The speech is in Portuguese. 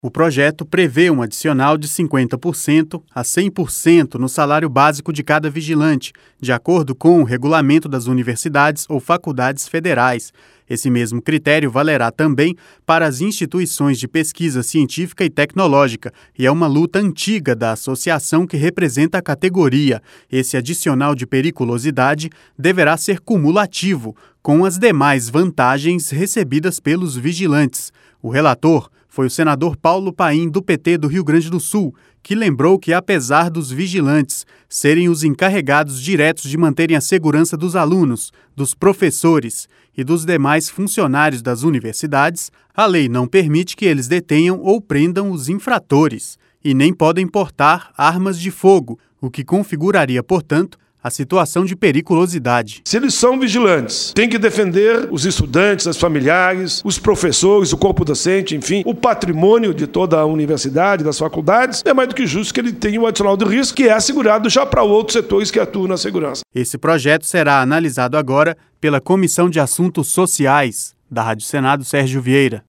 O projeto prevê um adicional de 50% a 100% no salário básico de cada vigilante, de acordo com o regulamento das universidades ou faculdades federais. Esse mesmo critério valerá também para as instituições de pesquisa científica e tecnológica, e é uma luta antiga da associação que representa a categoria. Esse adicional de periculosidade deverá ser cumulativo, com as demais vantagens recebidas pelos vigilantes. O relator foi o senador Paulo Paim, do PT do Rio Grande do Sul, que lembrou que, apesar dos vigilantes serem os encarregados diretos de manterem a segurança dos alunos, dos professores e dos demais funcionários das universidades, a lei não permite que eles detenham ou prendam os infratores e nem podem portar armas de fogo, o que configuraria, portanto, a situação de periculosidade. Se eles são vigilantes, tem que defender os estudantes, os familiares, os professores, o corpo docente, enfim, o patrimônio de toda a universidade, das faculdades, é mais do que justo que ele tenha um adicional de risco que é assegurado já para outros setores que atuam na segurança. Esse projeto será analisado agora pela Comissão de Assuntos Sociais da Rádio Senado Sérgio Vieira.